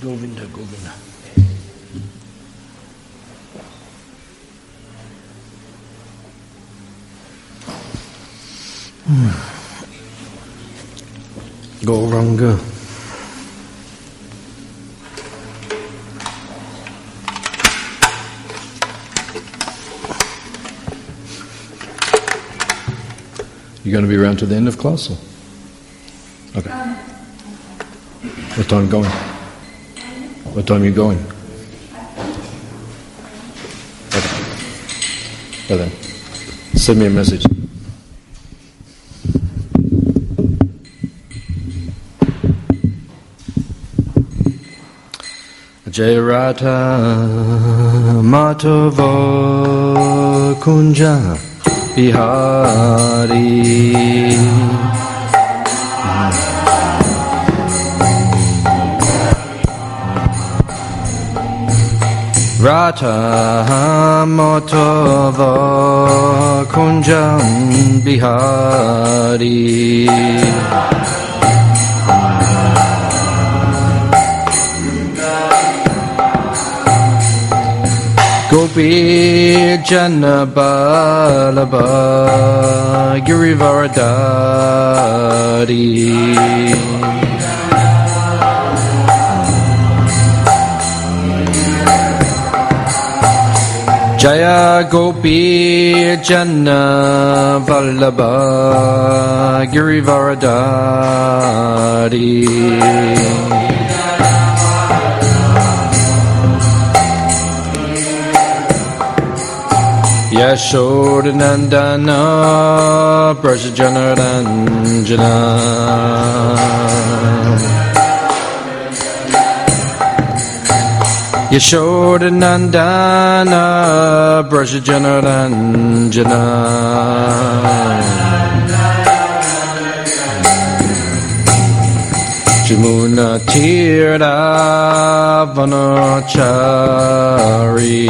Govinda, Govinda. Gauranga. You going to be around to the end of class? Or? Okay. What time are you going? What time are you going? Okay. Okay then. Send me a message. Jayarata Matava Kunja Bihari Rata Matava Kunja Bihari Gopi Jana Balaba Girivaradari Jaya Gopi Jana Balaba Girivaradari Yashodanandana Brajajanaranjana Yashodanandana Brajajanaranjana Jamuna Tirtha Vanachari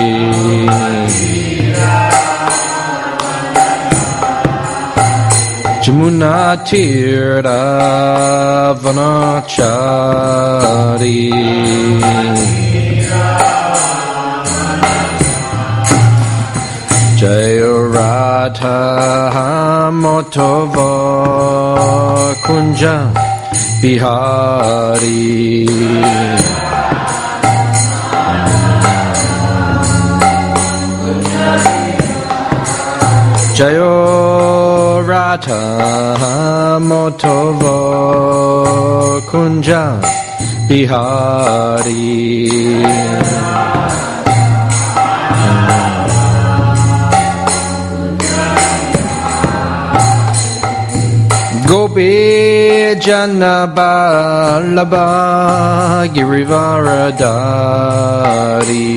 Jamuna Tirtha Vanachari Jayarata Motava Kunja Bihari Jayarata Motava Kunja Bihari Gopi Jana Balaba Girivaradari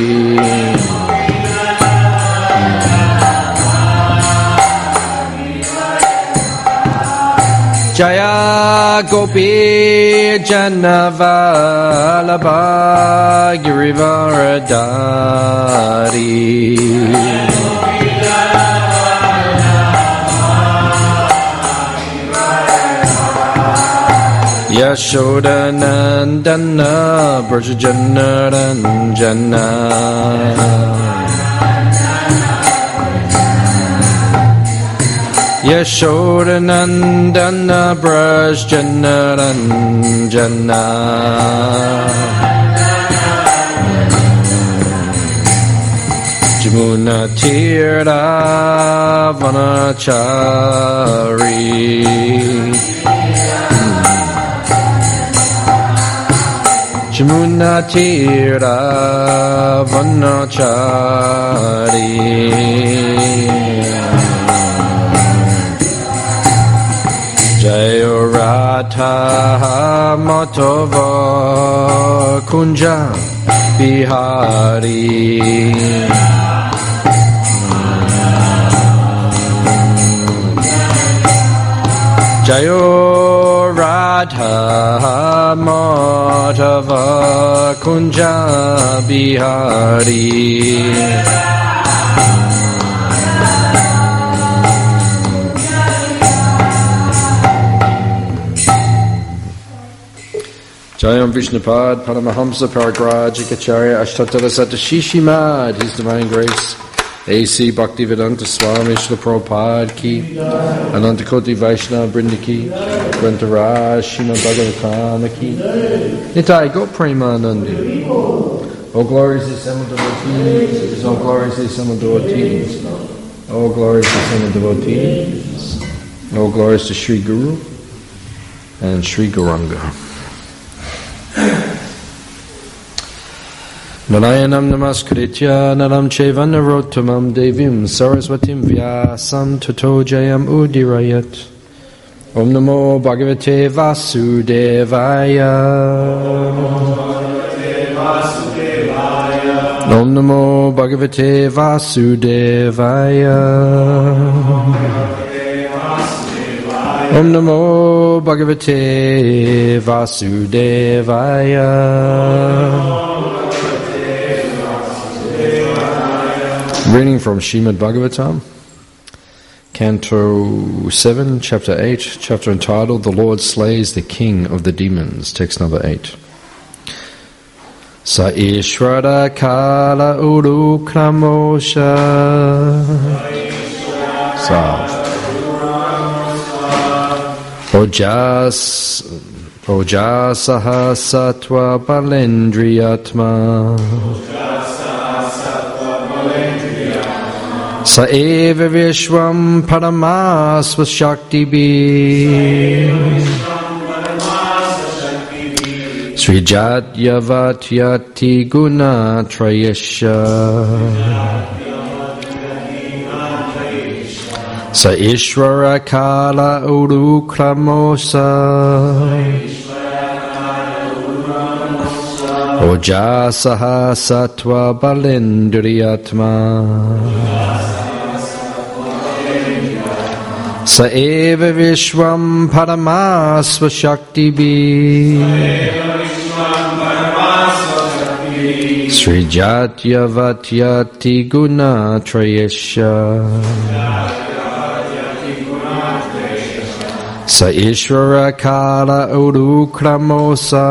Jaya Gopi Jana Balaba Girivaradari Yashodanandana Brajajanaranjana Yashodanandana Brajajanaranjana Jamuna Tirtha Vanachari Jamuna Tirtha Vanachari Jayarata Matava Kunja Bihari Jayarata Matava Kunja Bihari Jayam Vishnupad Paramahamsa Paragrajikacharya Ashtatala Satashishimad, His Divine Grace, A.C. Bhaktivedanta Swami Srila Prabhupada Ki, Anantakoti Vaishnava Brinda Ki, Grantaraj Srimad Bhagavatam Ki, Nitai Go Premanandi. All glories to assembled devotees, all glories to assembled devotees, all glories to assembled devotees, all glories to Sri Guru and Sri Gauranga. Narayanam namaskritya naram cheva narottamam devim saraswatim vyasam tato jayam udirayat. Om namo bhagavate vasudevaya. Om namo bhagavate vasudevaya. Om namo bhagavate vasudevaya. Reading from Srimad Bhagavatam, Canto 7, Chapter 8, chapter entitled The Lord Slays the King of the Demons, text number 8. Sa Ishvara Kala Uru Kramosha Sa Ojasaha Sattva Balendriyatma Sa eva vishvam paramasva shakti bi Srijat yavatyati guna trayesha Sa ishvara kala urukramosa Ojasaha sattva balendriyatma Sa eva vishvam paramasva shakti bi Srijat yavatyati guna trayesha Sa ishvara kala urukramosa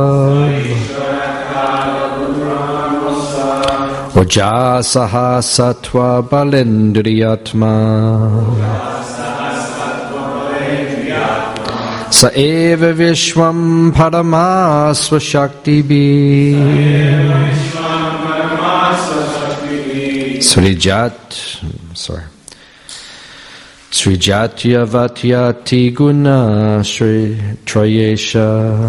Ojasaha sattva balendriyatma Sa eva vishvam paramasva shakti bi Srijat yavatyati guna shri trayesha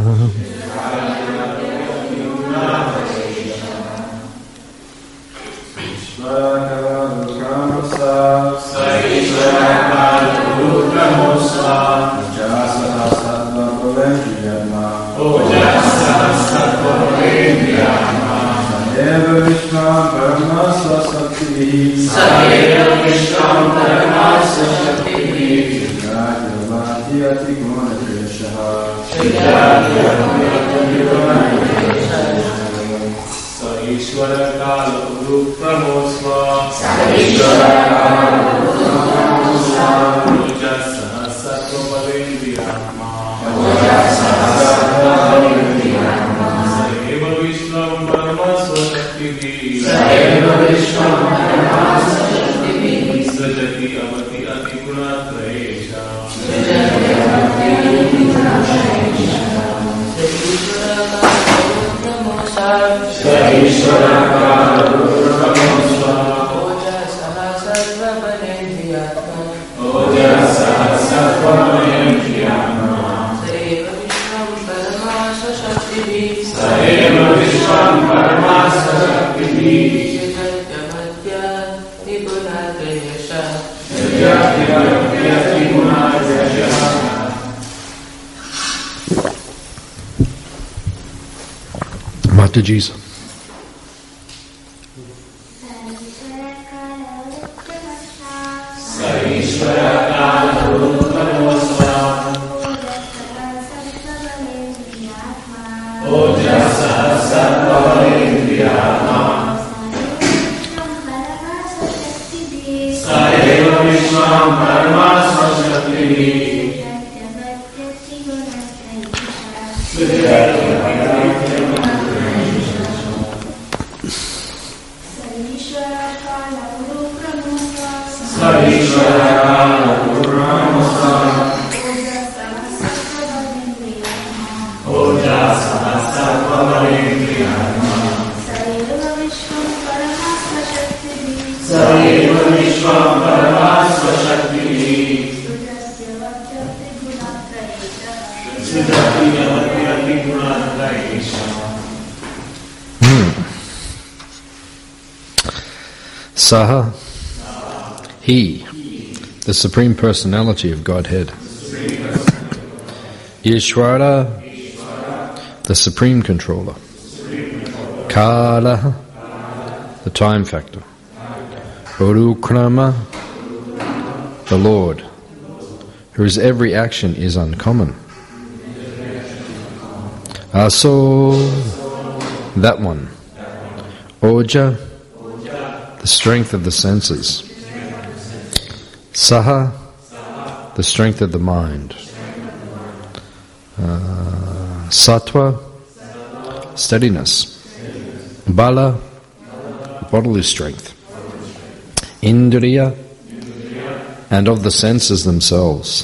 Mataji's. Sa Saha, He, the Supreme Personality of Godhead. Ishvara, the Supreme Controller. Kala, the Time Factor. Urukrama, the Lord, whose every action is uncommon. Aso, that one. Oja, the strength of the senses. Saha, the strength of the mind. Sattva, steadiness. Bala, bodily strength. Indriya, and of the senses themselves.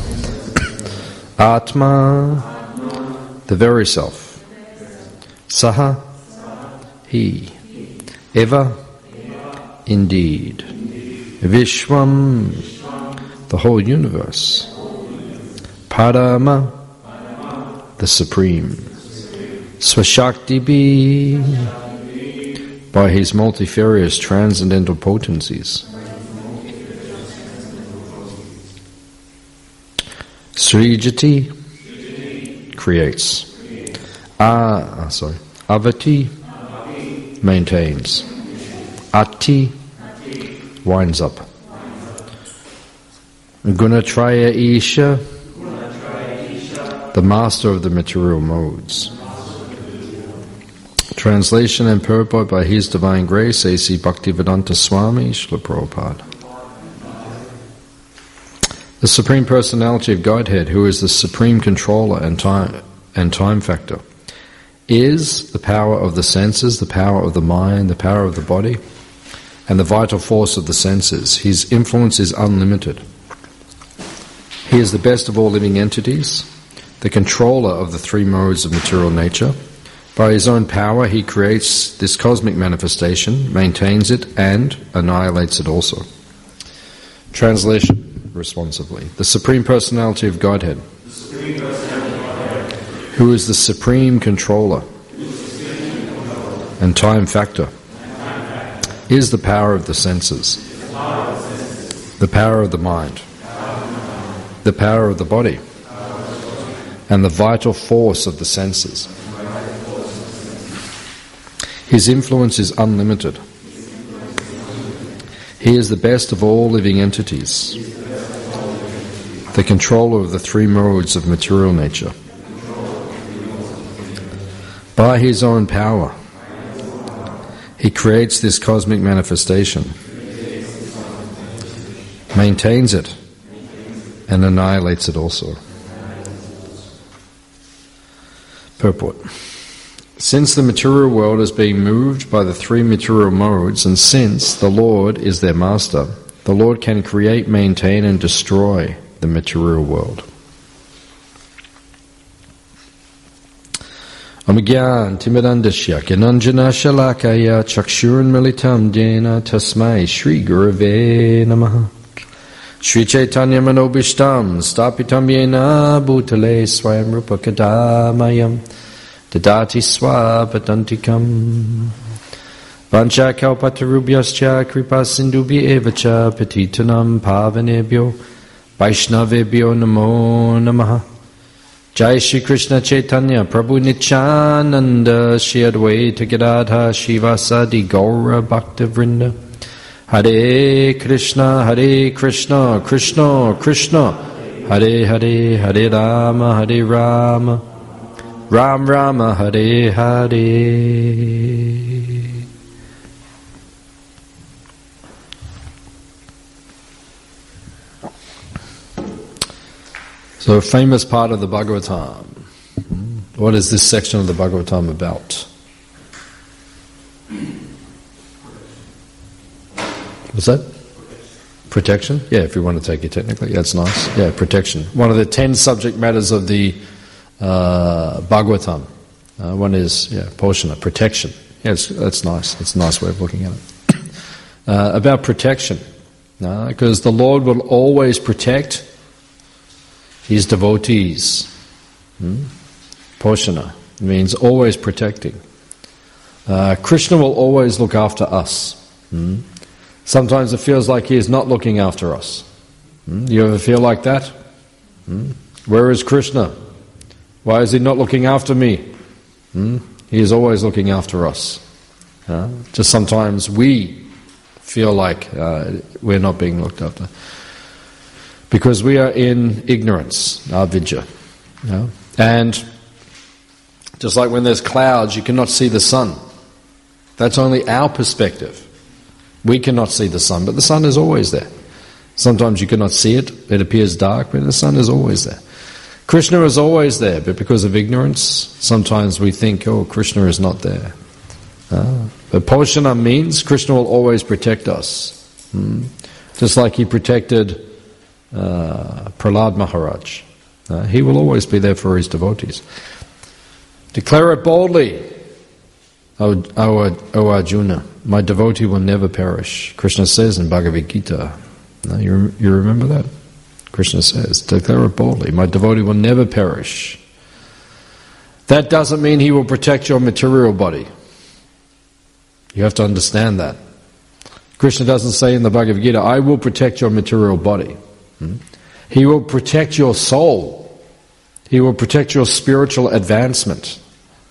Atma, the very self. Saha, he. Eva, indeed. Vishwam, the whole universe. Parama, the supreme. Swashakti, by his multifarious transcendental potencies. Srijati, creates. Avati, maintains. Ati, winds up. Gunatraya Isha, the master of the material modes. Translation and purport by His Divine Grace, A.C. Bhaktivedanta Swami, Srila Prabhupada. The Supreme Personality of Godhead, who is the Supreme Controller and time factor, is the power of the senses, the power of the mind, the power of the body, and the vital force of the senses. His influence is unlimited. He is the best of all living entities, the controller of the three modes of material nature. By his own power, he creates this cosmic manifestation, maintains it, and annihilates it also. Translation, responsively. The Supreme Personality of Godhead, who is the Supreme Controller and Time Factor, is the power of the senses, the power of the mind, the power of the body, and the vital force of the senses. His influence is unlimited. He is the best of all living entities, the controller of the three modes of material nature. By his own power, he creates this cosmic manifestation, maintains it, and annihilates it also. Purport. Since the material world is being moved by the three material modes, and since the Lord is their master, the Lord can create, maintain, and destroy the material world. Amagyan Timidandashya Gananjana Shalakaya Chakshurun Militam Dena Tasmai Shri Gurave Namaha Shri Chaitanya Manobishtam Stapitam Yena Bhutale Swayam Rupa Kadamayam Dadati Swapadantikam Vancha Kalpatarubhyascha Kripa Sindubhi Evacha Petitanam Pavanebhyo Vaishnavebhyo Namo Namaha Jai Shri Krishna Chaitanya Prabhu Nityananda Shri Advaita Gadadha Shivasadi Gaura Bhakta Vrinda Hare Krishna Krishna Krishna Hare Hare Hare Rama Ram Rama Hare Hare. So a famous part of the Bhagavatam, What is this section of the Bhagavatam about? What's that? Protection? Yeah, if you want to take it technically, that's nice. Yeah, protection. One of the 10 subject matters of the Bhagavatam. One is, Poshana, protection. Yeah, that's nice. It's a nice way of looking at it. About protection. Because the Lord will always protect His devotees. Poshana means always protecting. Krishna will always look after us. Sometimes it feels like He is not looking after us. You ever feel like that? Where is Krishna? Why is He not looking after me? He is always looking after us. Just sometimes we feel like we're not being looked after. Because we are in ignorance, avidya. And just like when there's clouds, you cannot see the sun. That's only our perspective. We cannot see the sun, but the sun is always there. Sometimes you cannot see it, it appears dark, but the sun is always there. Krishna is always there, but because of ignorance, sometimes we think, Krishna is not there. But Poshana means Krishna will always protect us. Just like He protected Prahlad Maharaj. He will always be there for His devotees. Declare it boldly, O Arjuna, my devotee will never perish. Krishna says in Bhagavad Gita. You remember that? Krishna says, declare it boldly, my devotee will never perish. That doesn't mean he will protect your material body. You have to understand that. Krishna doesn't say in the Bhagavad Gita, I will protect your material body. He will protect your soul. He will protect your spiritual advancement.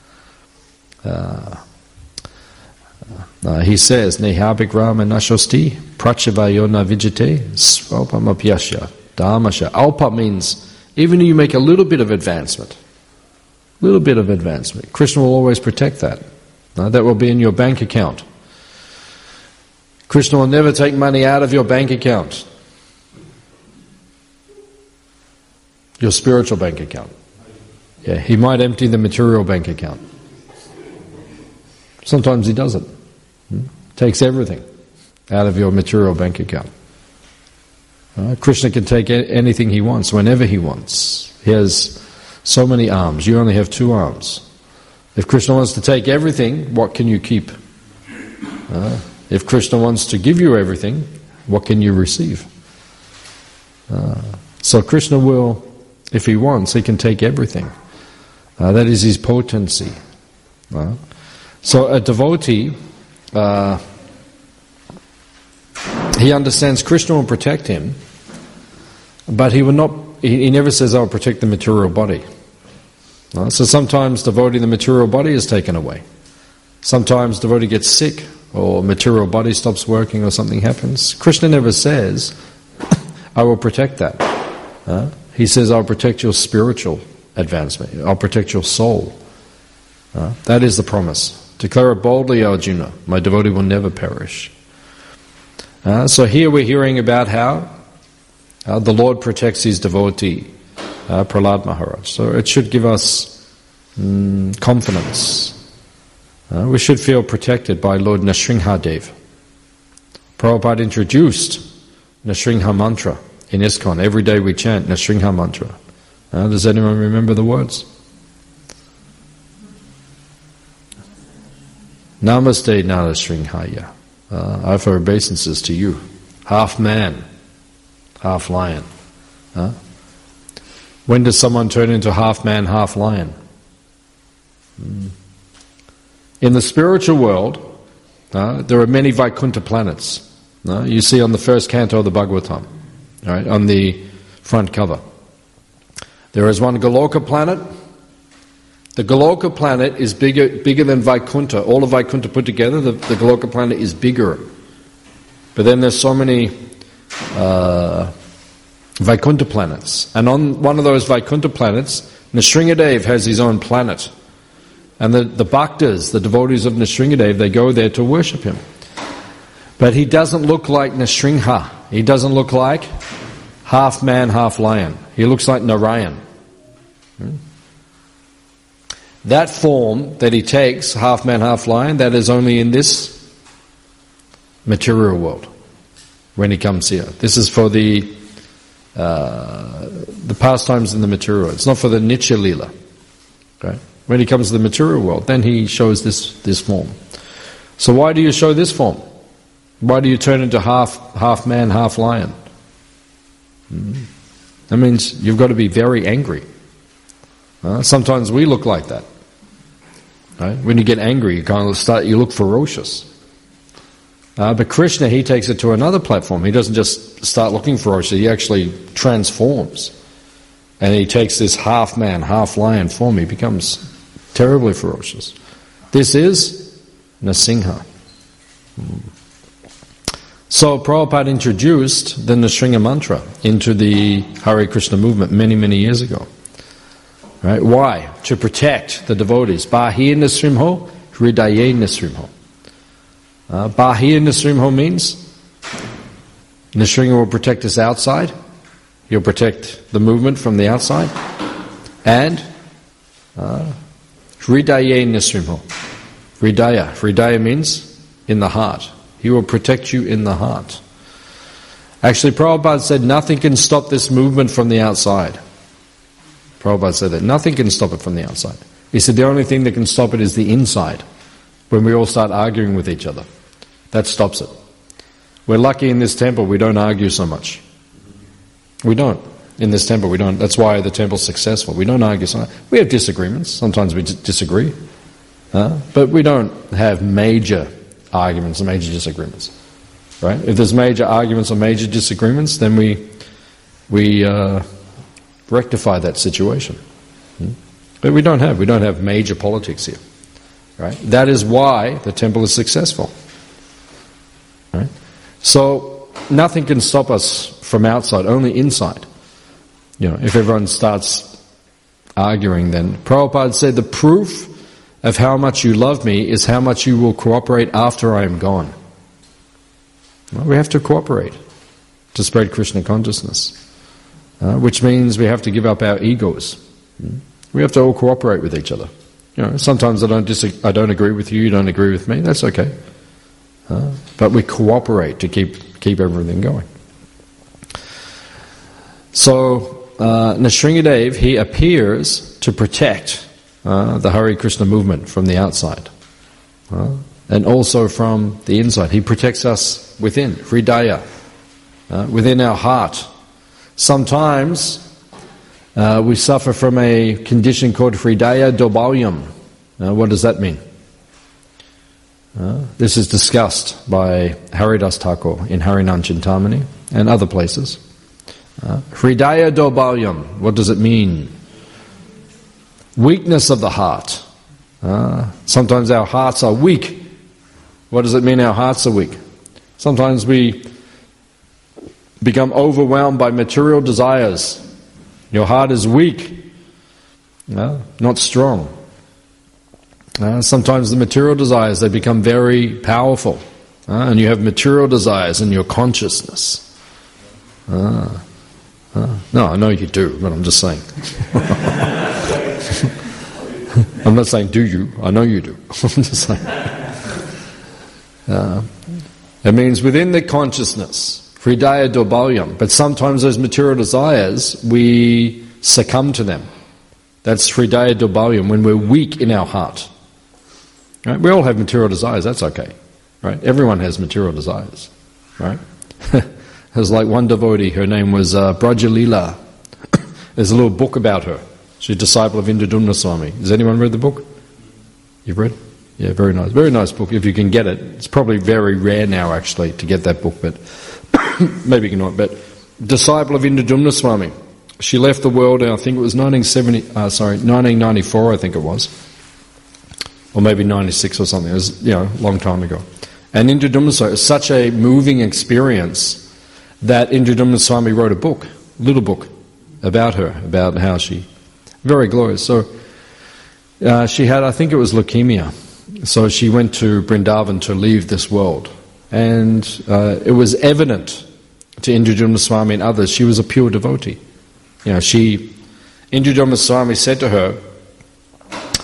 He says, Nehabigrama nashosti prachavayona vijate swalpamapyasya dharmasya. Alpa means even if you make a little bit of advancement. Little bit of advancement. Krishna will always protect that. That will be in your bank account. Krishna will never take money out of your bank account. Your spiritual bank account. Yeah, He might empty the material bank account. Sometimes He doesn't. Takes everything out of your material bank account. Krishna can take anything He wants, whenever He wants. He has so many arms. You only have 2 arms. If Krishna wants to take everything, what can you keep? If Krishna wants to give you everything, what can you receive? So Krishna will, if He wants, He can take everything. That is His potency. So a devotee, he understands Krishna will protect him, but he will not. He never says, "I will protect the material body." So sometimes devotee, the material body is taken away. Sometimes devotee gets sick, or material body stops working, or something happens. Krishna never says, "I will protect that." He says, "I'll protect your spiritual advancement. I'll protect your soul." That is the promise. Declare it boldly, Arjuna, my devotee will never perish. So here we're hearing about how the Lord protects His devotee, Prahlad Maharaj. So it should give us confidence. We should feel protected by Lord Nrsimhadev. Prabhupada introduced Nrsimha mantra in ISKCON. Every day we chant Nrsimha mantra. Does anyone remember the words? Namaste Narasringhaya. I offer obeisances to you. Half man, half lion. When does someone turn into half man, half lion? In the spiritual world, there are many Vaikuntha planets. You see on the first canto of the Bhagavatam, right, on the front cover. There is one Goloka planet. The Goloka planet is bigger than Vaikuntha. All of Vaikuntha put together, the Goloka planet is bigger. But then there's so many Vaikuntha planets. And on one of those Vaikuntha planets, Nrsimhadev has his own planet. And the bhaktas, the devotees of Nrsimhadev, they go there to worship him. But he doesn't look like Nrsimha. He doesn't look like half man, half lion. He looks like Narayan. that form that he takes, half man, half lion, that is only in this material world when he comes here. This is for the pastimes in the material. It's not for the Nitya Lila. Okay? When he comes to the material world, then he shows this form. So why do you show this form? Why do you turn into half man, half lion? That means you've got to be very angry. Sometimes we look like that. Right? When you get angry, you look ferocious. But Krishna, he takes it to another platform. He doesn't just start looking ferocious, he actually transforms. And he takes this half man, half lion form, he becomes terribly ferocious. This is Nrsimha. So Prabhupada introduced the Nrsimha mantra into the Hare Krishna movement many, many years ago. Right? Why? To protect the devotees. Bahir Nrsimho, Hridaye Nrsimho. Bahir Nrsimho means Nrsimha will protect us outside. He'll protect the movement from the outside. And Hridaye Nrsimho. Hridaya means in the heart. He will protect you in the heart. Actually, Prabhupada said nothing can stop this movement from the outside. Prabhupada said that nothing can stop it from the outside. He said the only thing that can stop it is the inside. When we all start arguing with each other, that stops it. We're lucky in this temple we don't argue so much. We don't. In this temple we don't. That's why the temple's successful. We don't argue so much. We have disagreements. Sometimes we disagree. But we don't have major arguments and major disagreements. Right? If there's major arguments or major disagreements, then we rectify that situation. But we don't have major politics here. Right? That is why the temple is successful. Right? So nothing can stop us from outside, only inside. If everyone starts arguing, then Prabhupada said the proof of how much you love me is how much you will cooperate after I am gone. Well, we have to cooperate to spread Krishna consciousness, which means we have to give up our egos. We have to all cooperate with each other. Sometimes I don't agree with you, you don't agree with me, that's okay. But we cooperate to keep everything going. So Nrsimhadev, he appears to protect the Hare Krishna movement from the outside. And also from the inside. He protects us within, Hridaya, within our heart. Sometimes we suffer from a condition called Hridaya Dobalyam. What does that mean? This is discussed by Haridas Thakur in Harinam Chintamani and other places. Hridaya Dobalyam, what does it mean? Weakness of the heart. Sometimes our hearts are weak. What does it mean our hearts are weak? Sometimes we become overwhelmed by material desires. Your heart is weak, not strong. Sometimes the material desires, they become very powerful. And you have material desires in your consciousness. No, I know you do, but I'm just saying. I'm not saying do you, I know you do. I'm just saying. It means within the consciousness, Hridaya Dobalyam, but sometimes those material desires, we succumb to them. That's Hridaya Dobalyam, when we're weak in our heart. Right? We all have material desires, that's okay. Right? Everyone has material desires. Right? There's like one devotee, her name was Brajalila. There's a little book about her. She's a disciple of Indradumna Swami. Has anyone read the book? You've read? Yeah, very nice. Very nice book, if you can get it. It's probably very rare now, actually, to get that book, but maybe you cannot. But disciple of Indradumna Swami. She left the world, I think it was 1994, I think it was. Or maybe 96 or something. It was, a long time ago. And Indradumna Swami, it was such a moving experience that Indradumna Swami wrote a book, little book, about her, about how she... Very glorious. So she had, I think it was leukemia. So she went to Vrindavan to leave this world. And it was evident to Indradumna Swami and others, she was a pure devotee. Indradumna Swami said to her,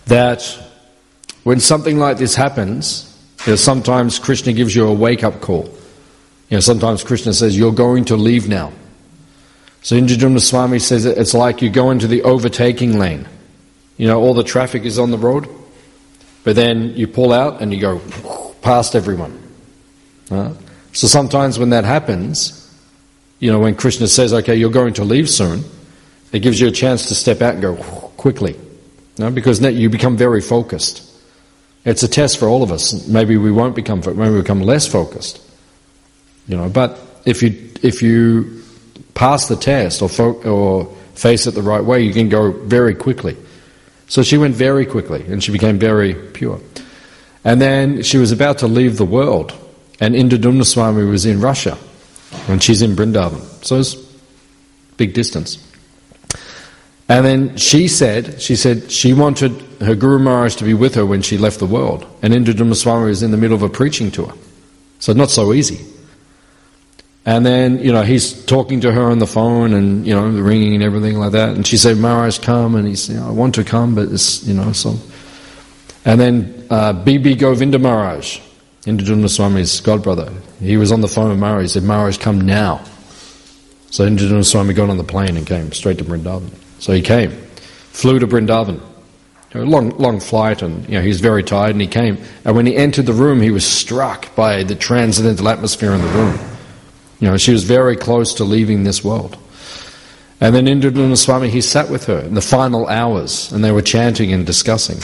that when something like this happens, sometimes Krishna gives you a wake-up call. Sometimes Krishna says, you're going to leave now. So Indradyumna Swami says it's like you go into the overtaking lane. All the traffic is on the road, but then you pull out and you go past everyone. So sometimes when that happens, when Krishna says, okay, you're going to leave soon, it gives you a chance to step out and go quickly. Because you become very focused. It's a test for all of us. Maybe we become less focused. But if you pass the test or face it the right way, you can go very quickly. So she went very quickly and she became very pure. And then she was about to leave the world, and Indradyumna Swami was in Russia and she's in Vrindavan. So it's big distance. And then she said she wanted her Guru Maharaj to be with her when she left the world. And Indradyumna Swami was in the middle of a preaching tour. So not so easy. And then, he's talking to her on the phone and, the ringing and everything like that. And she said, Maharaj, come. And he said, I want to come, but it's, so. And then B.B. Govinda Maharaj, Indradyumna Swami's godbrother, he was on the phone with Maharaj. He said, Maharaj, come now. So Indradyumna Swami got on the plane and came straight to Vrindavan. So he came, flew to Vrindavan, a long flight, and he was very tired, and he came. And when he entered the room, he was struck by the transcendental atmosphere in the room. She was very close to leaving this world. And then Indradyumna Swami, he sat with her in the final hours, and they were chanting and discussing.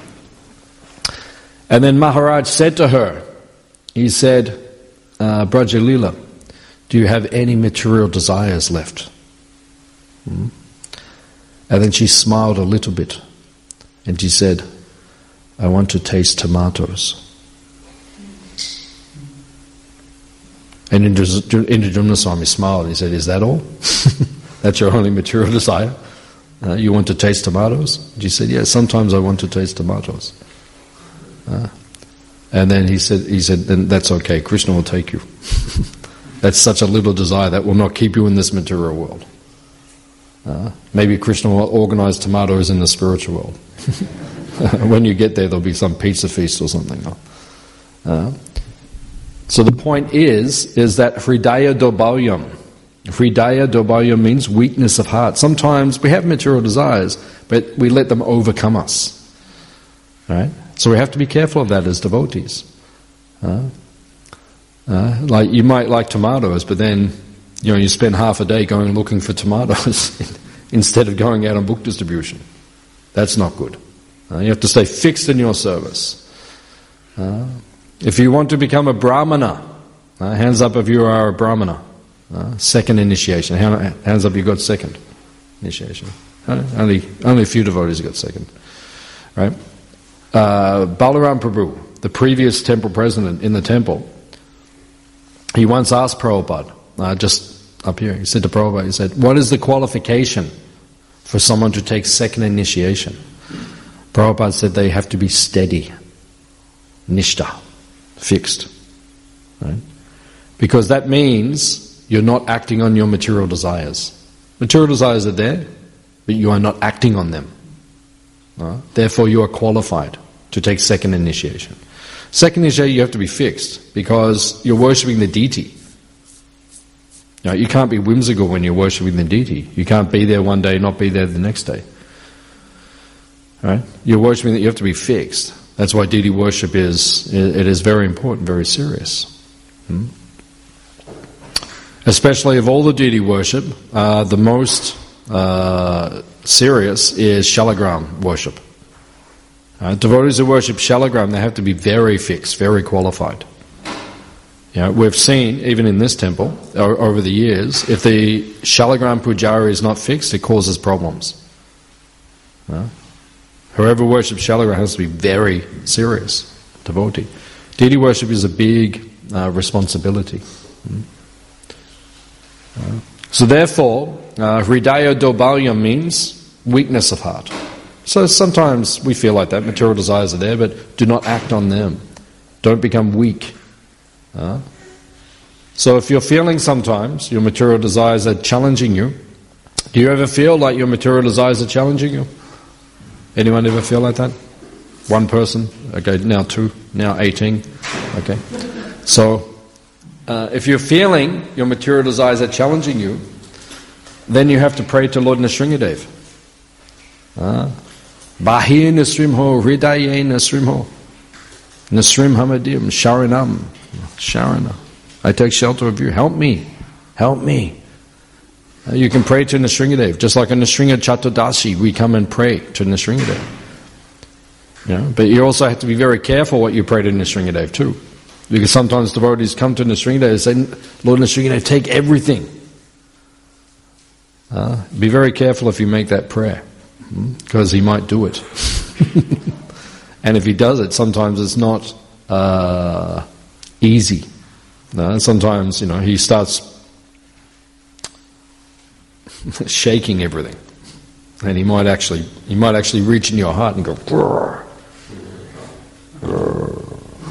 And then Maharaj said to her, he said, Brajalila, do you have any material desires left? And then she smiled a little bit, and she said, I want to taste tomatoes. And Indradyumna Swami smiled. He said, is that all? That's your only material desire? You want to taste tomatoes? She said, yes, sometimes I want to taste tomatoes. And then he said, then that's okay, Krishna will take you. That's such a little desire that will not keep you in this material world. Maybe Krishna will organize tomatoes in the spiritual world. When you get there, there'll be some pizza feast or something. So the point is that Hridaya Dobalyam. Hridaya Dobalyam means weakness of heart. Sometimes we have material desires, but we let them overcome us. Right? So we have to be careful of that as devotees. Like you might like tomatoes, but then you spend half a day going looking for tomatoes instead of going out on book distribution. That's not good. You have to stay fixed in your service. If you want to become a Brahmana, hands up if you are a Brahmana. Second initiation. Hands up if you got second initiation. Only a few devotees got second. Right? Balaram Prabhu, the previous temple president in the temple, he once asked Prabhupada, just up here, he said to Prabhupada, he said, what is the qualification for someone to take second initiation? Prabhupada said they have to be steady, nishtha, fixed. Right? Because that means you're not acting on your material desires. Material desires are there, but you are not acting on them. Therefore you are qualified to take second initiation. Second initiation, you have to be fixed because you're worshipping the deity. You can't be whimsical when you're worshipping the deity. You can't be there one day, not be there the next day. Right? You're worshipping that you have to be fixed. That's why deity worship is very important, very serious. Especially of all the deity worship, the most serious is Shalagram worship. Devotees who worship Shalagram, they have to be very fixed, very qualified. We've seen, even in this temple, over the years, if the Shalagram Pujari is not fixed, it causes problems. Whoever worships Shalagram has to be very serious devotee. Deity worship is a big responsibility. So therefore, Hridaya Dobalyam means weakness of heart. So sometimes we feel like that, material desires are there, but do not act on them. Don't become weak. So if you're feeling sometimes your material desires are challenging you, do you ever feel like your material desires are challenging you? Anyone ever feel like that? one person, okay, now 2, now 18, okay. So, if you're feeling your material desires are challenging you, then you have to pray to Lord Nrsingadev. Bahir Nasrimho, Hridaye Nasrimho, Nasrim Hamadim, Sharanam, Sharana. I take shelter of you. Help me. Help me. You can pray to Nrsingadev. Just like in Nrsinga Chaturdasi, we come and pray to Nrsingadev. But you also have to be very careful what you pray to Nrsingadev too. Because sometimes devotees come to Nrsingadev and say, Lord Nrsingadev, take everything. Be very careful if you make that prayer, because he might do it. And if he does it, sometimes it's not easy. Sometimes, he starts shaking everything, and he might actually reach in your heart and go, "Grrr, grrr,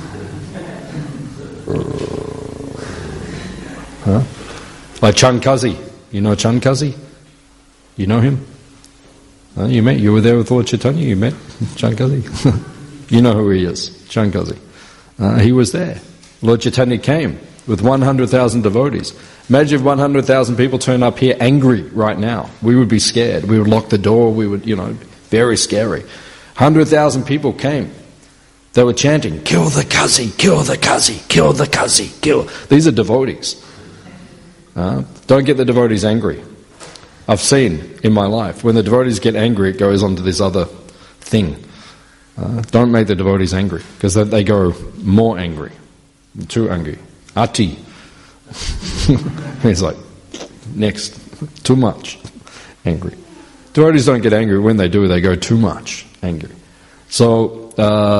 grrr." Like Chankazi. You know Chankazi? You know him? You were there with Lord Chaitanya, you met Chankazi? You know who he is, Chankazi. He was there. Lord Chaitanya came with 100,000 devotees. Imagine if 100,000 people turn up here angry right now. We would be scared. We would lock the door. We would, very scary. 100,000 people came. They were chanting, kill the Kazi, kill the Kazi, kill the Kazi, kill. These are devotees. Don't get the devotees angry. I've seen in my life, when the devotees get angry, it goes on to this other thing. Don't make the devotees angry, because they go more angry. Too angry. Ati. He's like, next. Too much angry. Devotees don't get angry. When they do, they go too much angry. So,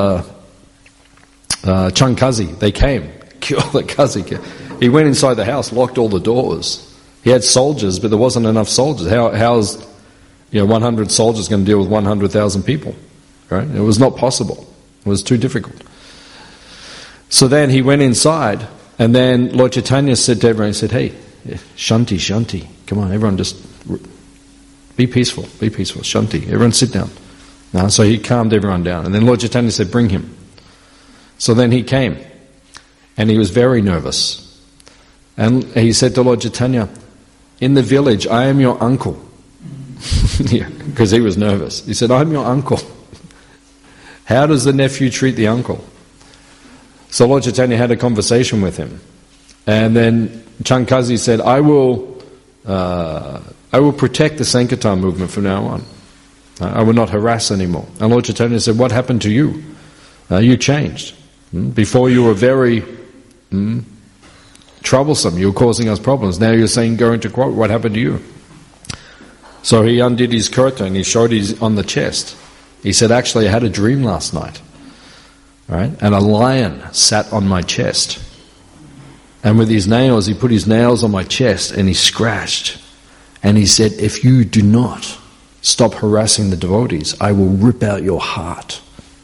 Chankazi, they came. Kill the Kazi. He went inside the house, locked all the doors. He had soldiers, but there wasn't enough soldiers. How's 100 soldiers going to deal with 100,000 people? Right? It was not possible. It was too difficult. So then he went inside, and then Lord Chaitanya said to everyone, he said, hey, Shanti, Shanti, come on, everyone just be peaceful, Shanti, everyone sit down. So he calmed everyone down. And then Lord Chaitanya said, bring him. So then he came, and he was very nervous. And he said to Lord Chaitanya, in the village, I am your uncle. Because he was nervous. He said, I'm your uncle. How does the nephew treat the uncle? So Lord Chaitanya had a conversation with him. And then Chankazi said, I will protect the Sankirtan movement from now on. I will not harass anymore. And Lord Chaitanya said, what happened to you? You changed. Before you were very troublesome. You were causing us problems. Now you're saying going to quote. What happened to you? So he undid his kurta and he showed his on the chest. He said, actually, I had a dream last night. Right? And a lion sat on my chest. And with his nails, he put his nails on my chest and he scratched. And he said, if you do not stop harassing the devotees, I will rip out your heart.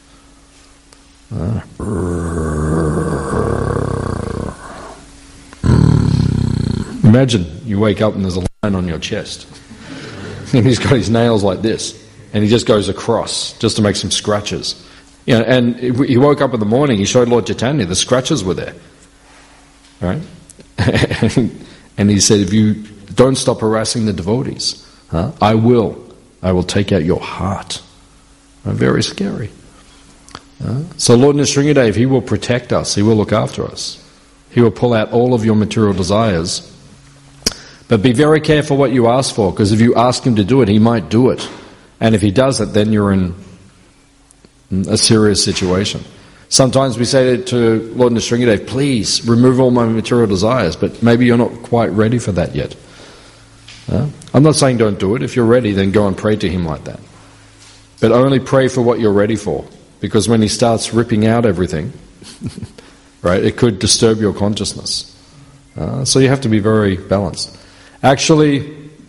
Imagine you wake up and there's a lion on your chest. And he's got his nails like this. And he just goes across just to make some scratches. And he woke up in the morning, he showed Lord Chaitanya, the scratches were there. Right? And he said, if you don't stop harassing the devotees, I will take out your heart. Very scary. So Lord Nrsingadev, he will protect us, he will look after us. He will pull out all of your material desires. But be very careful what you ask for, because if you ask him to do it, he might do it. And if he does it, then you're in a serious situation. Sometimes we say to Lord Nrsingadev, please remove all my material desires, but maybe you're not quite ready for that yet. I'm not saying don't do it. If you're ready, then go and pray to him like that. But only pray for what you're ready for, because when he starts ripping out everything, right, it could disturb your consciousness. So you have to be very balanced. Actually,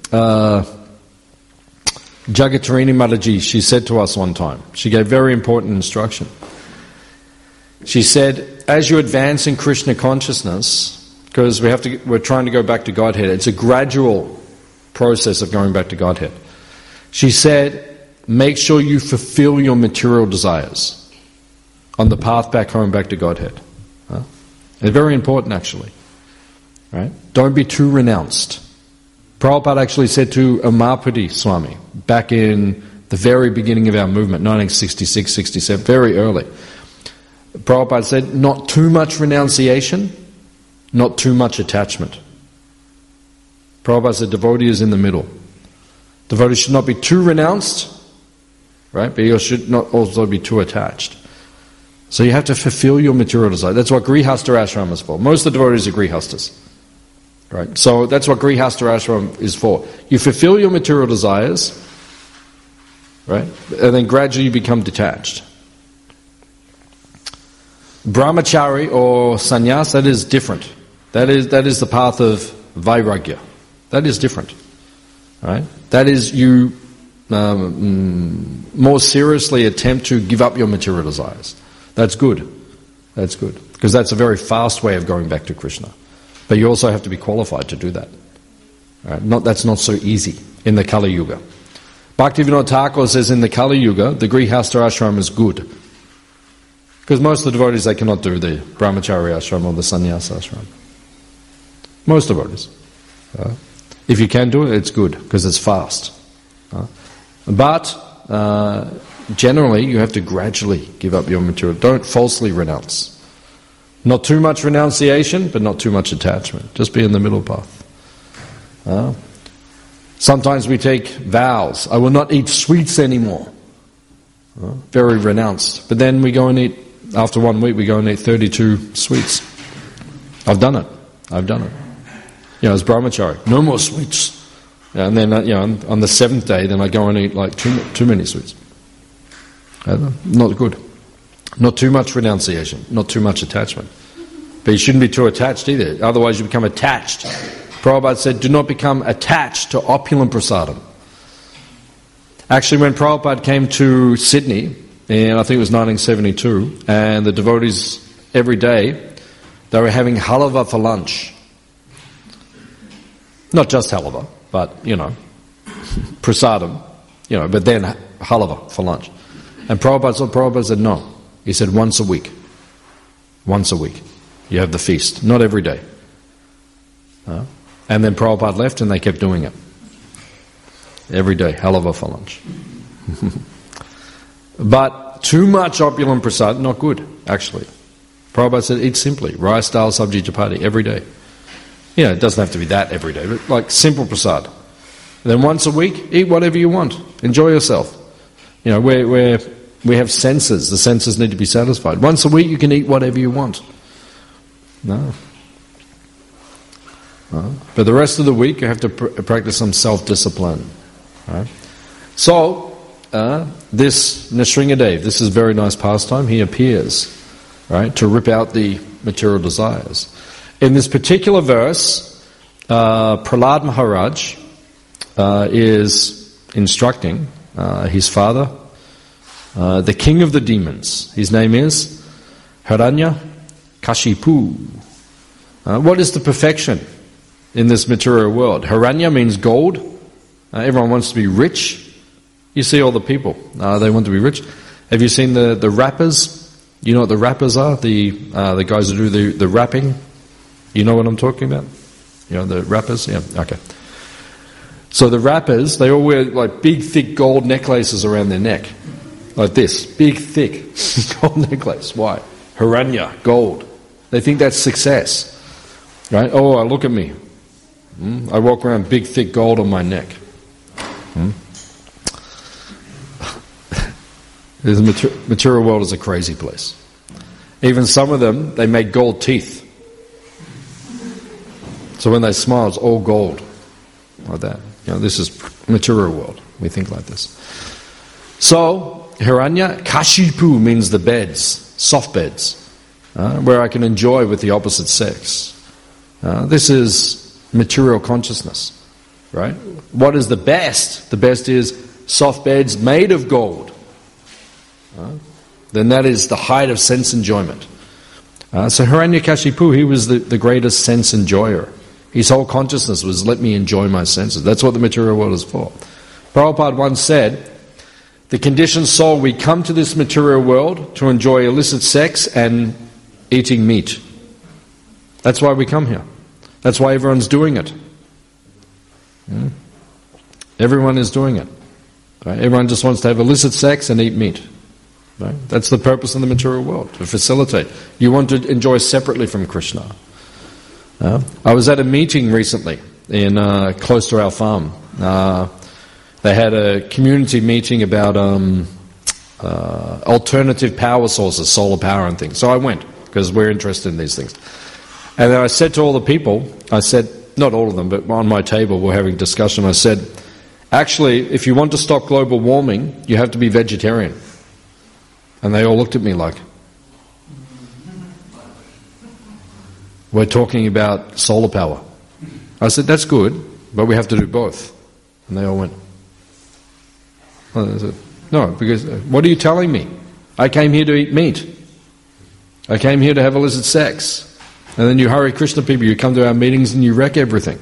Jagatarini Mataji, she said to us one time, she gave very important instruction. She said, as you advance in Krishna consciousness, because we're trying to go back to Godhead, it's a gradual process of going back to Godhead. She said, make sure you fulfill your material desires. on the path back home, back to Godhead. It's very important, actually. Right? Don't be too renounced. Prabhupada actually said to Umarpati Swami back in the very beginning of our movement, 1966, 67, very early. Prabhupada said, not too much renunciation, not too much attachment. Prabhupada said devotee is in the middle. Devotee should not be too renounced, right? But you should not also be too attached. So you have to fulfill your material desire. That's what Grihastha Ashram is for. Most of the devotees are Grihasthas. Right? So that's what Grihastha Ashram is for. You fulfill your material desires, right? And then gradually you become detached. Brahmachari or sannyas, that is different. That is the path of vairagya. That is different. Right? That is you more seriously attempt to give up your material desires. That's good. That's good. Because that's a very fast way of going back to Krishna. But you also have to be qualified to do that. Right? That's not so easy in the Kali Yuga. Bhaktivinoda Thakur says in the Kali Yuga, the Grihastha Ashram is good. Because most of the devotees, they cannot do the Brahmachari Ashram or the Sannyasa Ashram. Most devotees. If you can do it, it's good, because it's fast. But generally, you have to gradually give up your material. Don't falsely renounce. Not too much renunciation, but not too much attachment. Just be in the middle path. Sometimes we take vows. I will not eat sweets anymore. Very renounced. But then we go and eat, after 1 week, we go and eat 32 sweets. I've done it. As brahmachari, no more sweets. And then, on the 7th day, then I go and eat like too many sweets. Not good. Not too much renunciation, not too much attachment. But you shouldn't be too attached either, otherwise you become attached. Prabhupada said, do not become attached to opulent prasadam. Actually, when Prabhupada came to Sydney, and I think it was 1972, and the devotees every day, they were having halava for lunch. Not just halava, but, prasadam, but then halava for lunch. And Prabhupada said no. He said once a week. Once a week. You have the feast. Not every day. And then Prabhupada left and they kept doing it. Every day. Halava for lunch. But too much opulent prasad, not good, actually. Prabhupada said eat simply. Rice, dal, sabji, chapati, every day. It doesn't have to be that every day, but like simple prasad. And then once a week, eat whatever you want. Enjoy yourself. We have senses. The senses need to be satisfied. Once a week you can eat whatever you want. No. But the rest of the week you have to practice some self-discipline. Right? So, this Nrsingadev, this is a very nice pastime, he appears, right, to rip out the material desires. In this particular verse, Prahlad Maharaj is instructing his father, the king of the demons. His name is Hiranya Kashipu. What is the perfection in this material world? Hiranya means gold. Everyone wants to be rich. You see all the people, they want to be rich. Have you seen the rappers? You know what the rappers are? The guys who do the rapping? You know what I'm talking about? The rappers? Yeah, okay. So the rappers, they all wear like big, thick gold necklaces around their neck. Like this, big, thick gold necklace. Why? Hiranya, gold. They think that's success. Right? Oh, look at me. I walk around big, thick gold on my neck. The material world is a crazy place. Even some of them, they make gold teeth. So when they smile, it's all gold. Like that. This is material world. We think like this. So, Hiranya Kashipu means the beds, soft beds, where I can enjoy with the opposite sex. This is material consciousness, right? What is the best? The best is soft beds made of gold. Then that is the height of sense enjoyment. So Hiranyakashipu, he was the greatest sense enjoyer. His whole consciousness was, let me enjoy my senses. That's what the material world is for. Prabhupada once said The conditioned soul, we come to this material world to enjoy illicit sex and eating meat. That's why we come here. That's why everyone's doing it. Everyone is doing it. Right? Everyone just wants to have illicit sex and eat meat. Right? That's the purpose of the material world, to facilitate. You want to enjoy separately from Krishna. I was at a meeting recently in close to our farm. They had a community meeting about alternative power sources, solar power and things. So I went, because we're interested in these things. And then I said to all the people, I said, not all of them, but on my table we're having a discussion, I said, actually, if you want to stop global warming, you have to be vegetarian. And they all looked at me like, we're talking about solar power. I said, that's good, but we have to do both. And they all went, I said, no, because what are you telling me? I came here to eat meat. I came here to have illicit sex. And then you Hare Krishna people, you come to our meetings and you wreck everything.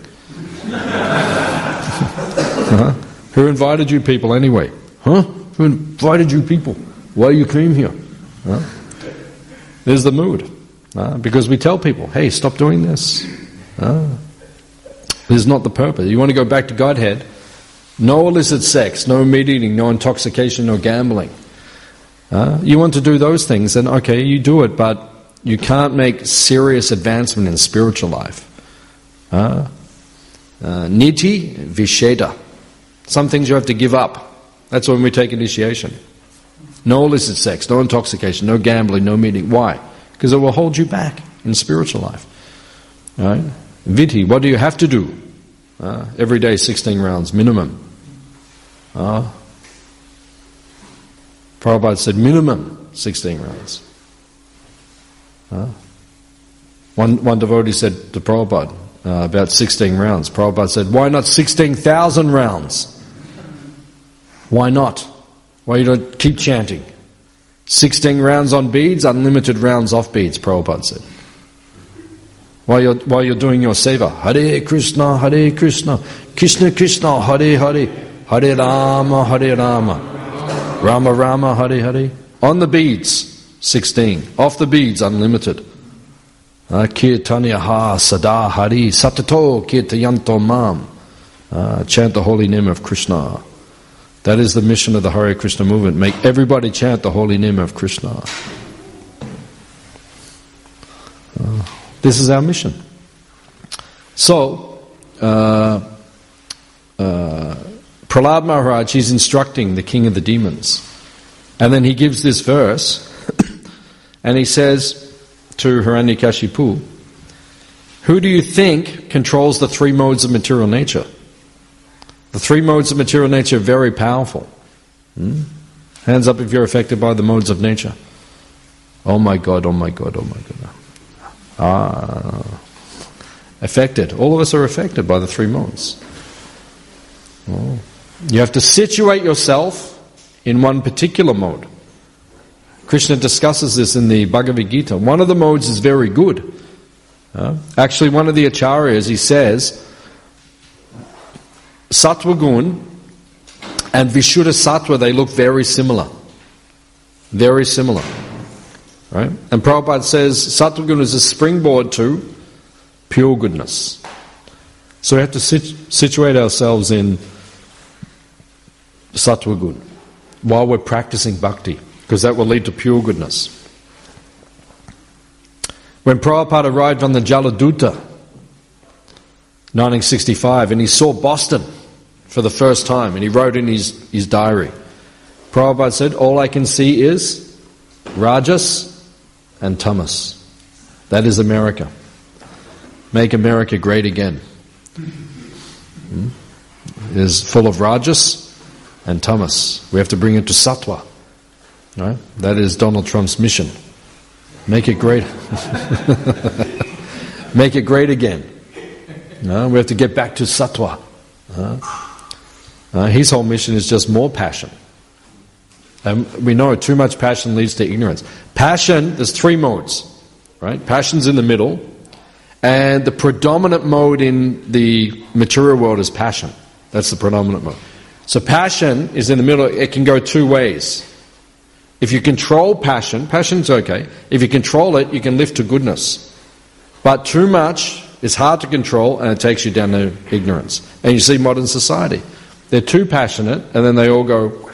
Who invited you people anyway? Who invited you people? Why you came here? There's the mood. Because we tell people, hey, stop doing this. This is not the purpose. You want to go back to Godhead, no illicit sex, no meat eating, no intoxication, no gambling. You want to do those things, then okay, you do it, but you can't make serious advancement in spiritual life. Niti visheda. Some things you have to give up. That's when we take initiation. No illicit sex, no intoxication, no gambling, no meat eating. Why? Because it will hold you back in spiritual life. Right? Vidhi, what do you have to do? Every day 16 rounds minimum. Prabhupada said minimum 16 rounds. One devotee said to Prabhupada about 16 rounds. Prabhupada said, why not 16,000 rounds? Why not? Why you don't keep chanting? 16 rounds on beads, unlimited rounds off beads, Prabhupada said. While you're doing your seva, Hare Krishna, Krishna Krishna, Hare Hare, Hare Rama, Rama Rama, Hare Hare. On the beads, 16. Off the beads, unlimited. Kirtanya ha sada hari satato kirtayanto mam. Chant the holy name of Krishna. That is the mission of the Hare Krishna movement. Make everybody chant the holy name of Krishna. This is our mission. So, Prahlad Maharaj, he's instructing the king of the demons. And then he gives this verse, and he says to Hiranyakashipu, who do you think controls the three modes of material nature? The three modes of material nature are very powerful. Hands up if you're affected by the modes of nature. Oh my God, oh my God, oh my God. Affected. All of us are affected by the three modes. You have to situate yourself in one particular mode. Krishna discusses this in the Bhagavad Gita. One of the modes is very good. Actually, one of the acharyas, he says, Sattva Gun and Vishuddha Sattva, they look very similar. Very similar. Right? And Prabhupada says Sattva Gun is a springboard to pure goodness. So we have to situate ourselves in Sattva Gun while we're practicing bhakti, because that will lead to pure goodness. When Prabhupada arrived on the Jaladuta, 1965, and he saw Boston for the first time, and he wrote in his diary, Prabhupada said, all I can see is Rajas and Tamas. That is America. Make America great again. It is full of Rajas and Tamas. We have to bring it to Sattva. Right? That is Donald Trump's mission. Make it great. Make it great again. We have to get back to Sattva. His whole mission is just more passion. And we know too much passion leads to ignorance. Passion, there's three modes. Right? Passion's in the middle. And the predominant mode in the material world is passion. That's the predominant mode. So passion is in the middle. It can go two ways. If you control passion, passion's okay. If you control it, you can lift to goodness. But too much is hard to control, and it takes you down to ignorance. And you see modern society. They're too passionate, and then they all go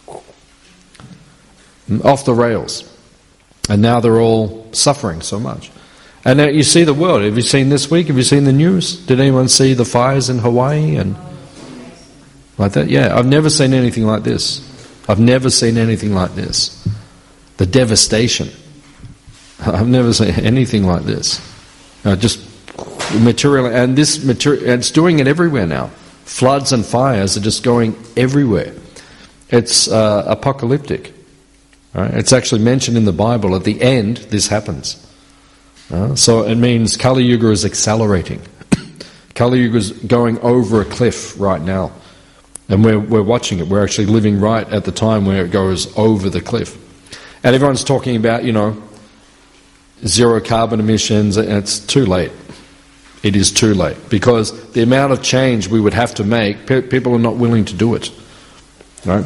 off the rails. And now they're all suffering so much. And now you see the world. Have you seen this week? Have you seen the news? Did anyone see the fires in Hawaii and like that? Yeah, I've never seen anything like this. I've never seen anything like this. The devastation. I've never seen anything like this. Just material, and this material, and it's doing it everywhere now. Floods and fires are just going everywhere. It's apocalyptic. Right? It's actually mentioned in the Bible. At the end, this happens. So it means Kali Yuga is accelerating. Kali Yuga is going over a cliff right now. And we're watching it. We're actually living right at the time where it goes over the cliff. And everyone's talking about, zero carbon emissions, and it's too late. It is too late. Because the amount of change we would have to make, people are not willing to do it. Right?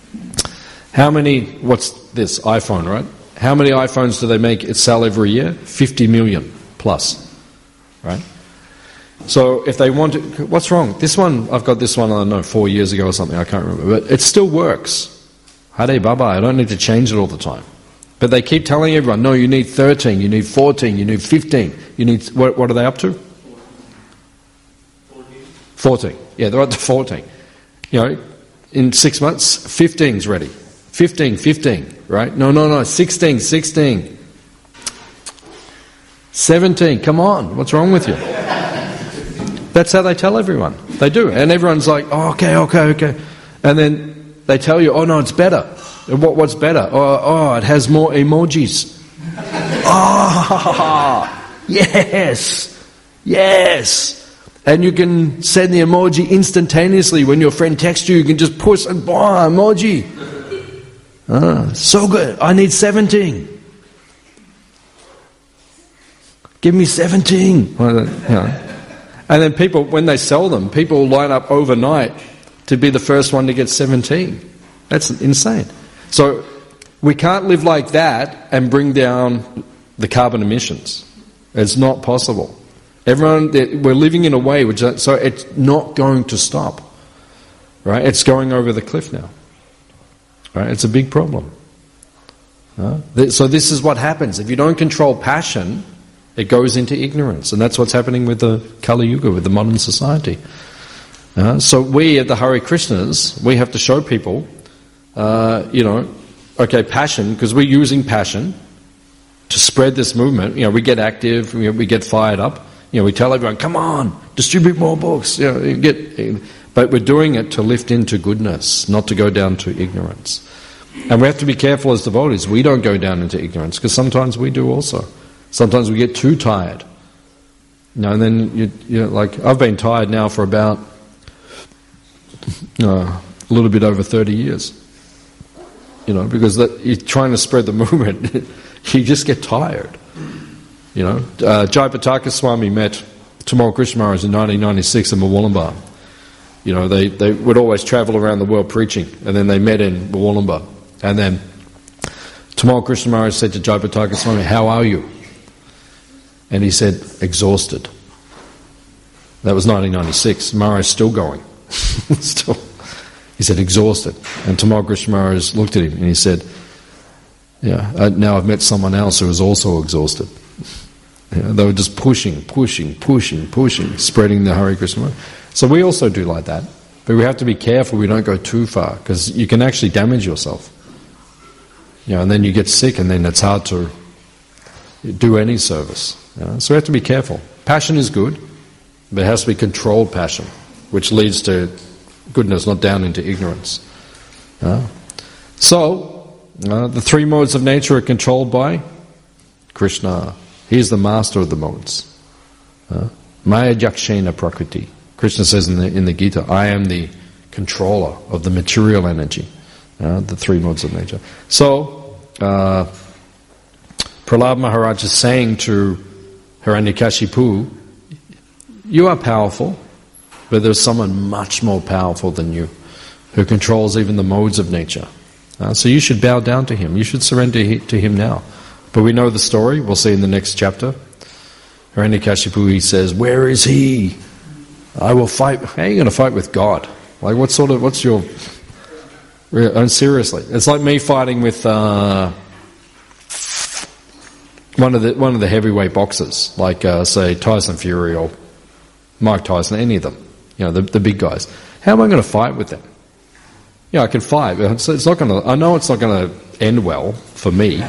What's this, iPhone, right? How many iPhones do they sell every year? 50 million plus. Right? So if they want to, what's wrong? This one, I've got this one, I don't know, 4 years ago or something, I can't remember, but it still works. Hare Baba, I don't need to change it all the time. But they keep telling everyone, no, you need 13, you need 14, you need 15, you need, what are they up to? 14. Yeah, they're up to 14. In 6 months, 15's ready. 15, right? No, 16. 17, come on, what's wrong with you? That's how they tell everyone. They do. And everyone's like, oh, okay. And then they tell you, oh, no, it's better. What's better? Oh, it has more emojis. Oh, yes. And you can send the emoji instantaneously. When your friend texts you can just push and emoji. So good. I need 17. Give me 17. And then people, when they sell them, people line up overnight to be the first one to get 17. That's insane. So we can't live like that and bring down the carbon emissions. It's not possible. We're living in a way so it's not going to stop. Right? It's going over the cliff now. Right? It's a big problem. So this is what happens. If you don't control passion, it goes into ignorance, and that's what's happening with the Kali Yuga, with the modern society. So we at the Hare Krishnas, we have to show people, passion, because we're using passion to spread this movement. We get active, we get fired up. We tell everyone, come on, distribute more books. But we're doing it to lift into goodness, not to go down to ignorance. And we have to be careful as devotees. We don't go down into ignorance, because sometimes we do also. Sometimes we get too tired. And then, I've been tired now for about a little bit over 30 years. Because you're trying to spread the movement, you just get tired. Jayapataka Swami met Tamal Krishna Maharaj in 1996 in Mawalamba. They would always travel around the world preaching, and then they met in Mawalamba. And then Tamal Krishna Maharaj said to Jayapataka Swami, how are you? And he said, exhausted. That was 1996. Maharaj still going. He said, exhausted. And Tamal Krishna Maharaj looked at him and he said, now I've met someone else who is also exhausted. They were just pushing, spreading the Hare Krishna. So we also do like that. But we have to be careful we don't go too far, because you can actually damage yourself. And then you get sick, and then it's hard to do any service. So we have to be careful. Passion is good, but it has to be controlled passion, which leads to goodness, not down into ignorance. The three modes of nature are controlled by Krishna. He's the master of the modes. Maya Jakshena Prakriti. Krishna says in the Gita, I am the controller of the material energy. The three modes of nature. So, Prahlad Maharaj is saying to Hiranyakashipu, you are powerful, but there's someone much more powerful than you. who controls even the modes of nature. So you should bow down to him. You should surrender to him now. But we know the story. We'll see in the next chapter. Hiranyakashipu, he says, "Where is he? I will fight." How are you going to fight with God? Like, what's your... And seriously, it's like me fighting with one of the heavyweight boxers, like say Tyson Fury or Mike Tyson, any of them, the big guys. How am I going to fight with them? I can fight, but it's not going to. I know it's not going to end well for me.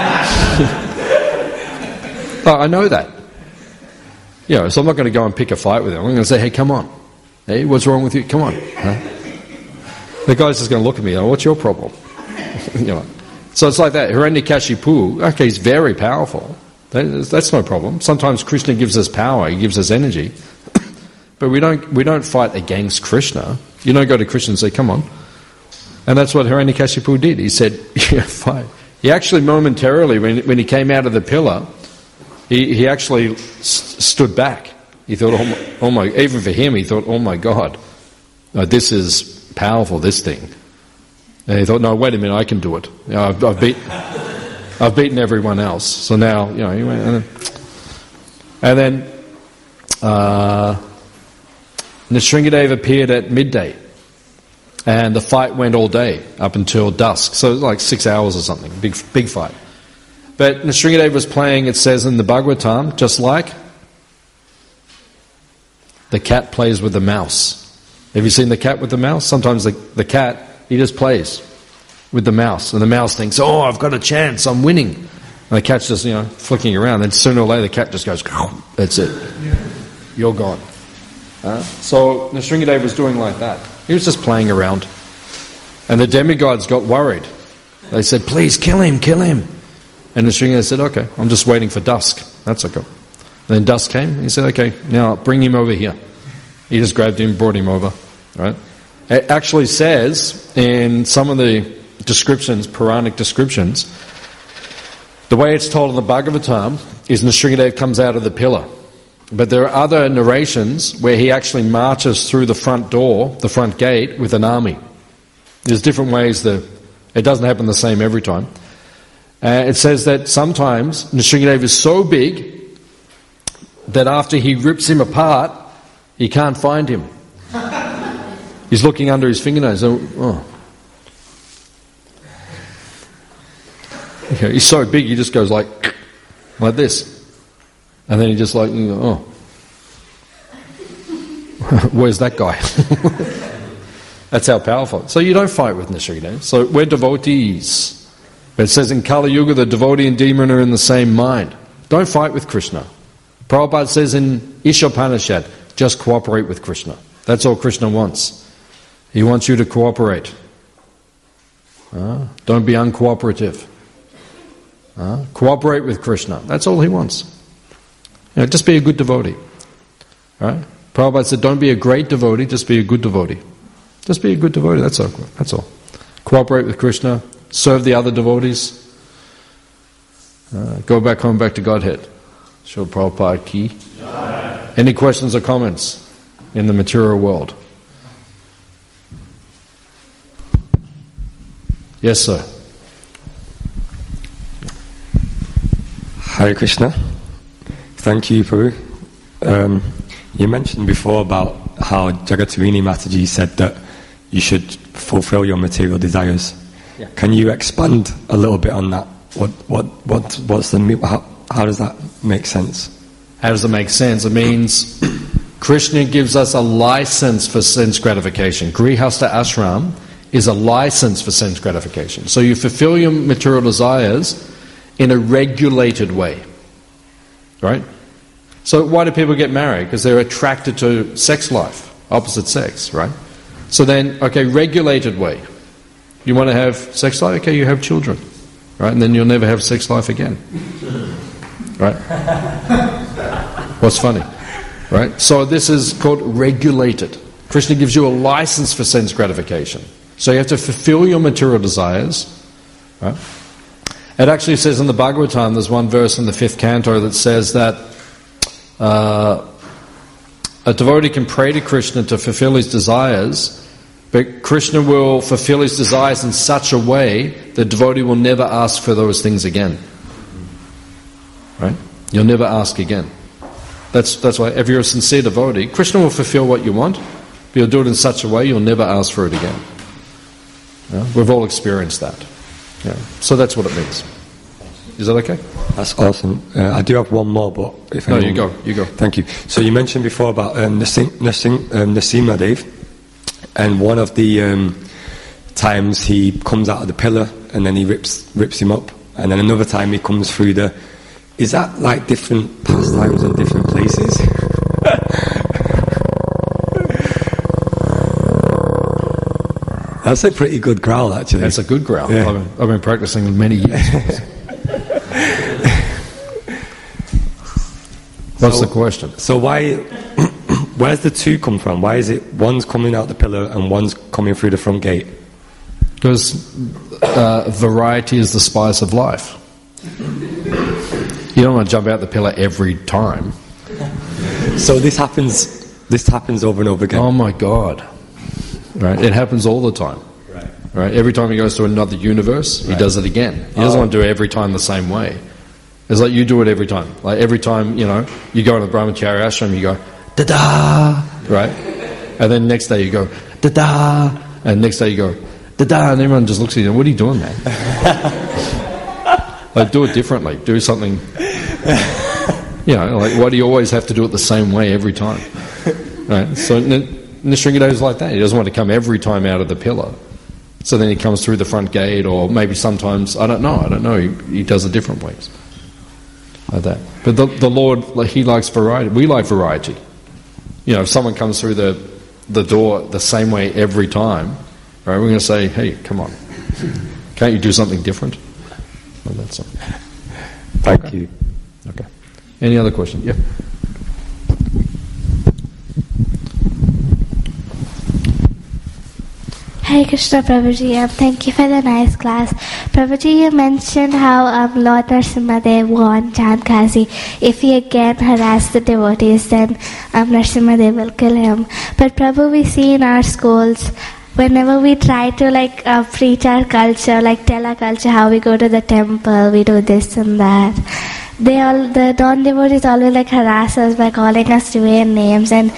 I know that. So I'm not going to go and pick a fight with them. I'm going to say, "Hey, come on. Hey, what's wrong with you? Come on." The guy's just going to look at me, "What's your problem?" So it's like that. Hiranyakashipu, okay, he's very powerful. That's no problem. Sometimes Krishna gives us power, he gives us energy. But we don't fight against Krishna. You don't go to Krishna and say, "Come on." And that's what Hiranyakashipu did. He said, fight. He actually momentarily, when he came out of the pillar, he actually stood back. He thought, oh my, even for him, he thought, "Oh my God, this is powerful, this thing." And he thought, "No, wait a minute, I can do it. I've beaten everyone else." So now, he went, and then Nrsingadev appeared at midday, and the fight went all day up until dusk. So it was like 6 hours or something, big fight. But Nrsingadev was playing, it says in the Bhagavatam, just like the cat plays with the mouse. Have you seen the cat with the mouse? Sometimes the cat, he just plays with the mouse. And the mouse thinks, "Oh, I've got a chance, I'm winning." And the cat's just, flicking around. Then sooner or later the cat just goes, "That's it. You're gone." So Nrsingadev was doing like that. He was just playing around. And the demigods got worried. They said, "Please kill him, kill him." And Nrsingadev said, "Okay, I'm just waiting for dusk. That's okay." And then dusk came, and he said, "Okay, now bring him over here." He just grabbed him, brought him over. Right? It actually says in some of the descriptions, Puranic descriptions, the way it's told in the Bhagavatam is Nrsingadev comes out of the pillar. But there are other narrations where he actually marches through the front door, the front gate, with an army. There's different ways that it doesn't happen the same every time. It says that sometimes Nrsingadev is so big that after he rips him apart, he can't find him. He's looking under his fingernails. Oh. He's so big, he just goes like this. And then he just like, "Oh, where's that guy?" That's how powerful. So you don't fight with Nrsingadev. So we're devotees. But it says in Kali Yuga, the devotee and demon are in the same mind. Don't fight with Krishna. Prabhupada says in Ishopanishad, just cooperate with Krishna. That's all Krishna wants. He wants you to cooperate. Don't be uncooperative. Cooperate with Krishna. That's all he wants. Just be a good devotee. Right? Prabhupada said, don't be a great devotee, just be a good devotee. Just be a good devotee, that's all. Cooperate with Krishna, serve the other devotees, go back home, back to Godhead. Srila Prabhupada ki. Any questions or comments in the material world? Yes, sir. Hare Krishna. Thank you, Prabhu. You mentioned before about how Jagatarini Mataji said that you should fulfill your material desires. Yeah. Can you expand a little bit on that? How does that make sense? How does it make sense? It means Krishna gives us a license for sense gratification. Grihastha ashram is a license for sense gratification. So you fulfill your material desires in a regulated way. Right? So why do people get married? Because they're attracted to sex life, opposite sex, right? So then, okay, regulated way. You want to have sex life? Okay, you have children. Right? And then you'll never have sex life again. Right? What's funny? Right? So this is called regulated. Krishna gives you a license for sense gratification. So you have to fulfill your material desires. Right? It actually says in the Bhagavatam, there's one verse in the 5th canto that says that a devotee can pray to Krishna to fulfill his desires But Krishna will fulfill his desires in such a way the devotee will never ask for those things again. Right? You'll never ask again. That's why if you're a sincere devotee, Krishna will fulfill what you want, but you'll do it in such a way you'll never ask for it again. Yeah? We've all experienced that. Yeah. So that's what it means. Is that okay? That's awesome. I do have one more, but if no, anyone... you go. Thank you. So you mentioned before about Nrsimha Dev, and one of the times he comes out of the pillar and then he rips him up, and then another time he comes through the... Is that like different pastimes in different places? That's a pretty good growl, actually. That's a good growl. Yeah. I've been practicing many years. What's the question? So where's the two come from? Why is it one's coming out the pillar and one's coming through the front gate? Because variety is the spice of life. You don't want to jump out the pillar every time. So this happens over and over again. Oh my God. Right? It happens all the time. Right? Every time he goes to another universe, he does it again. He doesn't want to do it every time the same way. It's like you do it every time. Like every time, you go in the Brahmacharya ashram, you go, da-da, right? And then next day you go, da-da, and next day you go, da-da, and everyone just looks at you, what are you doing, man? Like, do it differently. Do something, like, why do you always have to do it the same way every time? Right? So Nrsimha is like that. He doesn't want to come every time out of the pillar. So then he comes through the front gate, or maybe sometimes, I don't know, he does it different ways. Like that. But the Lord, he likes variety. We like variety. If someone comes through the door the same way every time, right, we're going to say, hey, come on. Can't you do something different? Well, that's it. Thank you. Okay. Any other question? Yeah. Hare Krishna Prabhuji, thank you for the nice class. Prabhuji, you mentioned how Lord Nrsimha Dev warned Chandkazi, if he again harassed the devotees, then Nrsimha Dev will kill him. But Prabhu, we see in our schools, whenever we try to preach our culture, tell our culture how we go to the temple, we do this and that, the non-devotees always harass us by calling us weird names and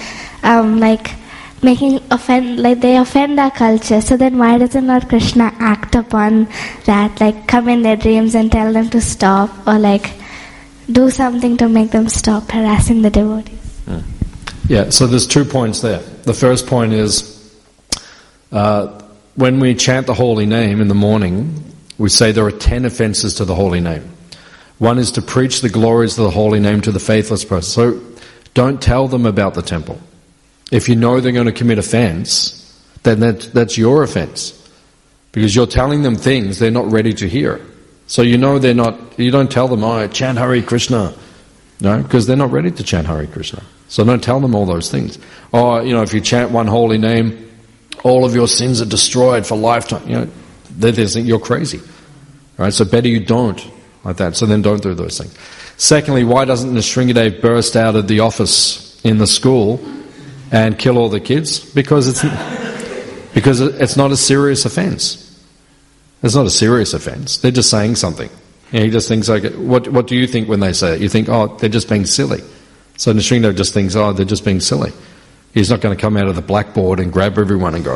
they offend our culture. So then why doesn't Lord Krishna act upon that, come in their dreams and tell them to stop, or do something to make them stop harassing the devotees? Yeah, so there's 2 points there. The first point is, when we chant the holy name in the morning, we say there are 10 offences to the holy name. One is to preach the glories of the holy name to the faithless person. So don't tell them about the temple. If you know they're going to commit offence, then that's your offence. Because you're telling them things they're not ready to hear. So you don't tell them, chant Hare Krishna. No, because they're not ready to chant Hare Krishna. So don't tell them all those things. If you chant one holy name, all of your sins are destroyed for lifetime. They think you're crazy. Right? So better you don't, like that. So then don't do those things. Secondly, why doesn't Nrsimha Dev burst out of the office in the school and kill all the kids? Because it's not a serious offence. It's not a serious offence. They're just saying something. He just thinks what do you think when they say it? You think, they're just being silly. So Nrsimha Dev just thinks, they're just being silly. He's not going to come out of the blackboard and grab everyone and go,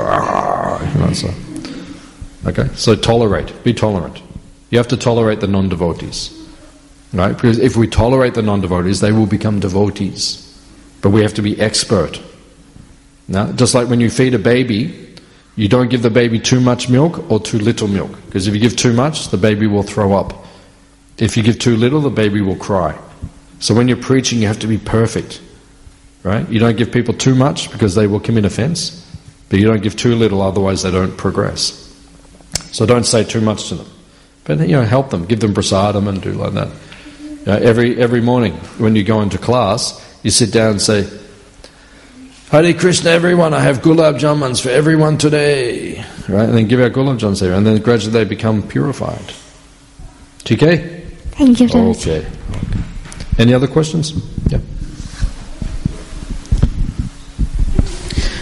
So tolerate. Be tolerant. You have to tolerate the non-devotees. Right? Because if we tolerate the non-devotees, they will become devotees. But we have to be expert. Now, just like when you feed a baby, you don't give the baby too much milk or too little milk. Because if you give too much, the baby will throw up. If you give too little, the baby will cry. So when you're preaching, you have to be perfect. Right? You don't give people too much because they will commit offence. But you don't give too little, otherwise they don't progress. So don't say too much to them. But help them. Give them prasadam and do like that. Every morning when you go into class, you sit down and say, Hare Krishna everyone, I have gulab jamuns for everyone today. Right? And then give out gulab jamuns there. And then gradually they become purified. TK? Thank you, Prabhuji. Okay. Any other questions? Yeah.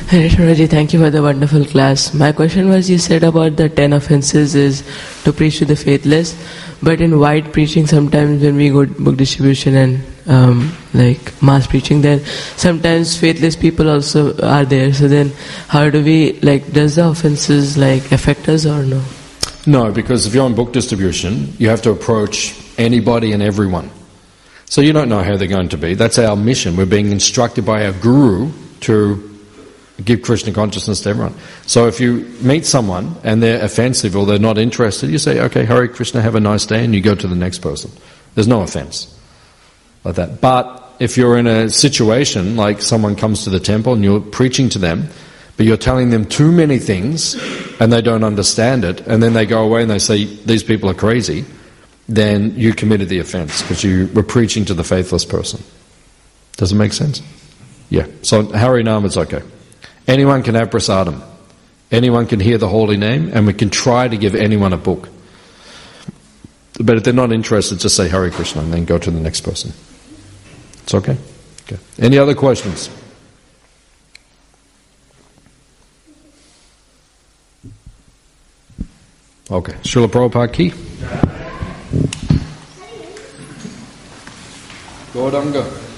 Harishwaraji, thank you for the wonderful class. My question was, you said about the 10 offenses is to preach to the faithless, but in wide preaching sometimes when we go book distribution and like mass preaching, then sometimes faithless people also are there. So then how do we, like, does the offenses like affect us or no? No, because if you're on book distribution, you have to approach anybody and everyone. So you don't know how they're going to be. That's our mission. We're being instructed by our guru to give Krishna consciousness to everyone. So if you meet someone and they're offensive or they're not interested, you say, okay, Hare Krishna, have a nice day, and you go to the next person. There's no offense like that. But if you're in a situation like someone comes to the temple and you're preaching to them, but you're telling them too many things and they don't understand it, and then they go away and they say, these people are crazy, then you committed the offense because you were preaching to the faithless person. Does it make sense? Yeah. So Harinam is okay. Anyone can have prasadam. Anyone can hear the holy name, and we can try to give anyone a book. But if they're not interested, just say Hare Krishna and then go to the next person. It's okay? Okay. Any other questions? Okay. Srila Prabhupada ki? Gauranga.